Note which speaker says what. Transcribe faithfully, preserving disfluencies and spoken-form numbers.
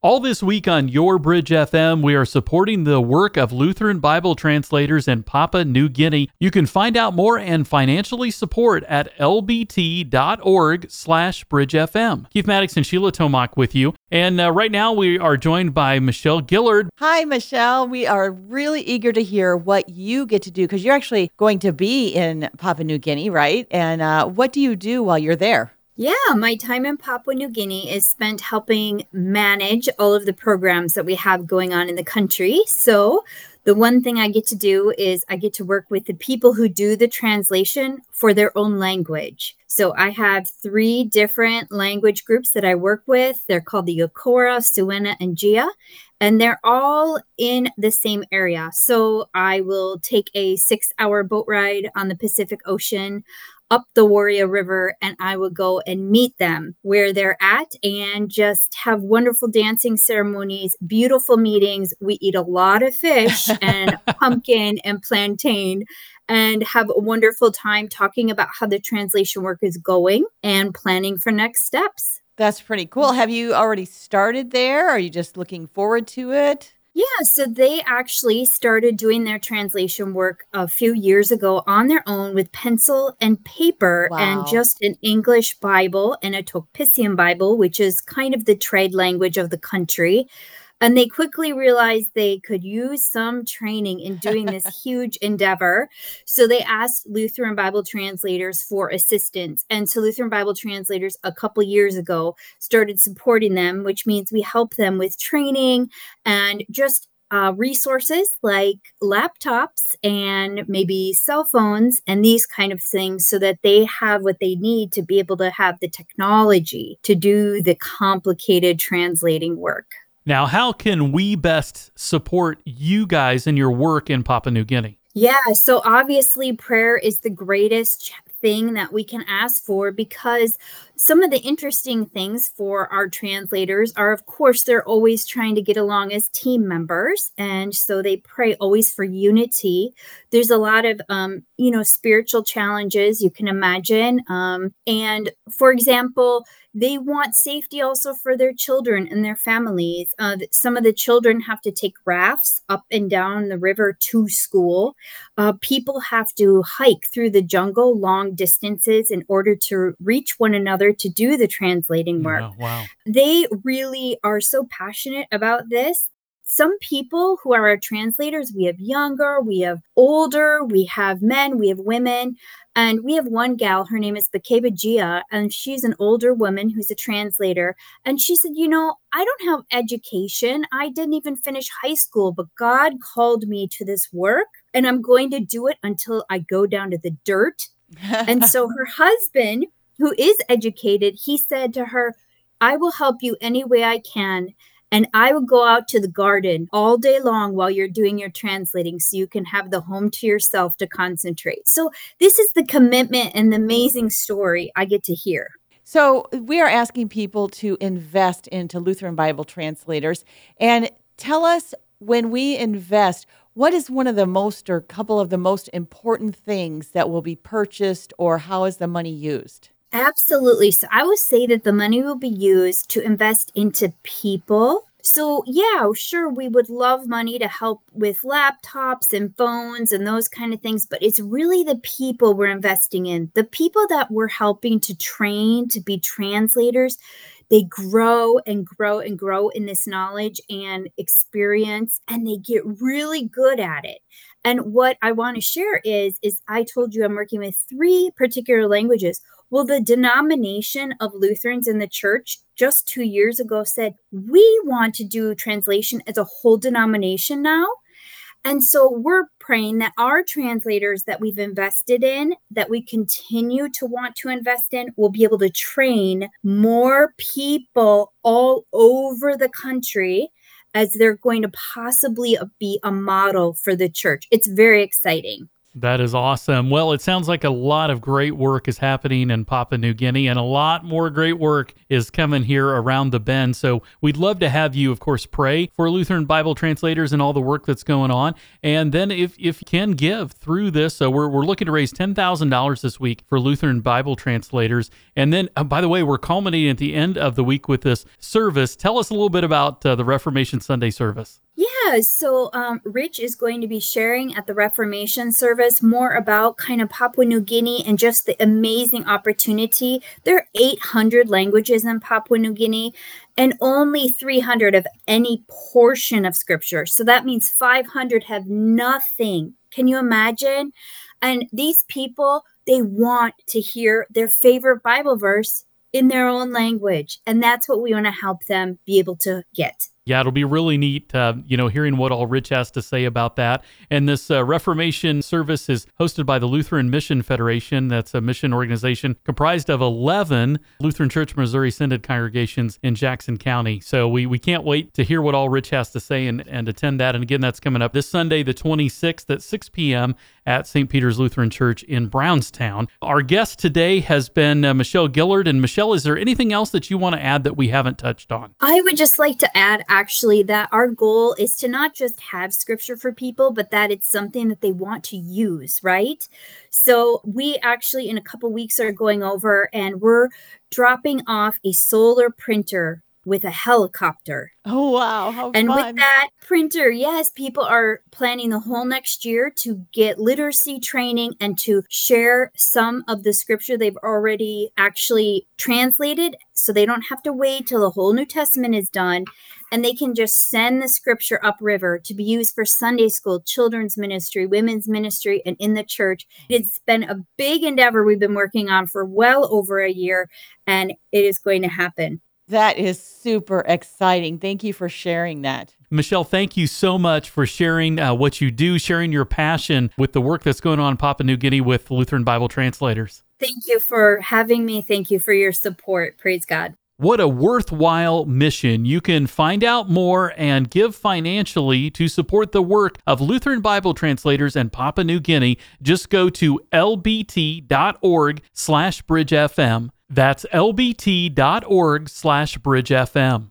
Speaker 1: All this week on Your Bridge F M, we are supporting the work of Lutheran Bible translators in Papua New Guinea. You can find out more and financially support at lbt.org slash bridgefm. Keith Maddox and Sheila Tomac with you. And uh, right now we are joined by Michelle Gillard.
Speaker 2: Hi, Michelle. We are really eager to hear what you get to do because you're actually going to be in Papua New Guinea, right? And uh, what do you do while you're there?
Speaker 3: Yeah, my time in Papua New Guinea is spent helping manage all of the programs that we have going on in the country. So the one thing I get to do is I get to work with the people who do the translation for their own language. So I have three different language groups that I work with. They're called the Yokora, Suena, and Gia, and they're all in the same area. So I will take a six-hour boat ride on the Pacific Ocean up the Warrior River, and I will go and meet them where they're at and just have wonderful dancing ceremonies, beautiful meetings. We eat a lot of fish and pumpkin and plantain and have a wonderful time talking about how the translation work is going and planning for next steps.
Speaker 2: That's pretty cool. Have you already started there? Are you just looking forward to it?
Speaker 3: Yeah, so they actually started doing their translation work a few years ago on their own with pencil and paper
Speaker 2: Wow.
Speaker 3: and just an English Bible and a Tokpisian Bible, which is kind of the trade language of the country. And they quickly realized they could use some training in doing this huge endeavor. So they asked Lutheran Bible translators for assistance. And so Lutheran Bible translators a couple years ago started supporting them, which means we help them with training and just uh, resources like laptops and maybe cell phones and these kind of things so that they have what they need to be able to have the technology to do the complicated translating work.
Speaker 1: Now, how can we best support you guys in your work in Papua New Guinea?
Speaker 3: Yeah, so obviously prayer is the greatest thing that we can ask for because some of the interesting things for our translators are, of course, they're always trying to get along as team members. And so they pray always for unity. There's a lot of, um, you know, spiritual challenges you can imagine. Um, and for example, they want safety also for their children and their families. Uh, some of the children have to take rafts up and down the river to school. Uh, people have to hike through the jungle long distances in order to reach one another to do the translating work.
Speaker 1: Oh, wow.
Speaker 3: They really are so passionate about this. Some people who are our translators, we have younger, we have older, we have men, we have women. And we have one gal, her name is Bakeba Gia, and she's an older woman who's a translator. And she said, you know, I don't have education. I didn't even finish high school, but God called me to this work and I'm going to do it until I go down to the dirt. And so her husband, who is educated, he said to her, I will help you any way I can. And I will go out to the garden all day long while you're doing your translating so you can have the home to yourself to concentrate. So this is the commitment and the amazing story I get to hear.
Speaker 2: So we are asking people to invest into Lutheran Bible translators. And tell us, when we invest, what is one of the most or couple of the most important things that will be purchased, or how is the money used?
Speaker 3: Absolutely. So I would say that the money will be used to invest into people. So yeah, sure, we would love money to help with laptops and phones and those kind of things, but it's really the people we're investing in. The people that we're helping to train to be translators, they grow and grow and grow in this knowledge and experience, and they get really good at it. And what I want to share is, is I told you I'm working with three particular languages. Well, the denomination of Lutherans in the church just two years ago said, we want to do translation as a whole denomination now. And so we're praying that our translators that we've invested in, that we continue to want to invest in, will be able to train more people all over the country as they're going to possibly be a model for the church. It's very exciting.
Speaker 1: That is awesome. Well, it sounds like a lot of great work is happening in Papua New Guinea, and a lot more great work is coming here around the bend. So we'd love to have you, of course, pray for Lutheran Bible translators and all the work that's going on. And then if, if you can give through this, so we're, we're looking to raise ten thousand dollars this week for Lutheran Bible translators. And then, uh, by the way, we're culminating at the end of the week with this service. Tell us a little bit about uh, the Reformation Sunday service.
Speaker 3: Yeah, so um, Rich is going to be sharing at the Reformation service more about kind of Papua New Guinea and just the amazing opportunity. There are eight hundred languages in Papua New Guinea and only three hundred of any portion of Scripture. So that means five hundred have nothing. Can you imagine? And these people, they want to hear their favorite Bible verse in their own language. And that's what we want to help them be able to get.
Speaker 1: Yeah, it'll be really neat, uh, you know, hearing what all Rich has to say about that. And this uh, Reformation service is hosted by the Lutheran Mission Federation. That's a mission organization comprised of eleven Lutheran Church Missouri Synod congregations in Jackson County. So we, we can't wait to hear what all Rich has to say and, and attend that. And again, that's coming up this Sunday, the twenty-sixth at six p.m. at Saint Peter's Lutheran Church in Brownstown. Our guest today has been uh, Michelle Gillard. And Michelle, is there anything else that you want to add that we haven't touched on?
Speaker 3: I would just like to add actually that our goal is to not just have Scripture for people, but that it's something that they want to use, right? So we actually in a couple weeks are going over and we're dropping off a solar printer with a helicopter.
Speaker 2: Oh, wow. How
Speaker 3: And
Speaker 2: fun.
Speaker 3: with that printer, yes, people are planning the whole next year to get literacy training and to share some of the Scripture they've already actually translated so they don't have to wait till the whole New Testament is done. And they can just send the Scripture upriver to be used for Sunday school, children's ministry, women's ministry, and in the church. It's been a big endeavor we've been working on for well over a year, and it is going to happen.
Speaker 2: That is super exciting. Thank you for sharing that.
Speaker 1: Michelle, thank you so much for sharing uh, what you do, sharing your passion with the work that's going on in Papua New Guinea with Lutheran Bible translators.
Speaker 3: Thank you for having me. Thank you for your support. Praise God.
Speaker 1: What a worthwhile mission. You can find out more and give financially to support the work of Lutheran Bible translators in Papua New Guinea. Just go to lbt.org slash bridgefm. That's lbt.org slash bridgefm.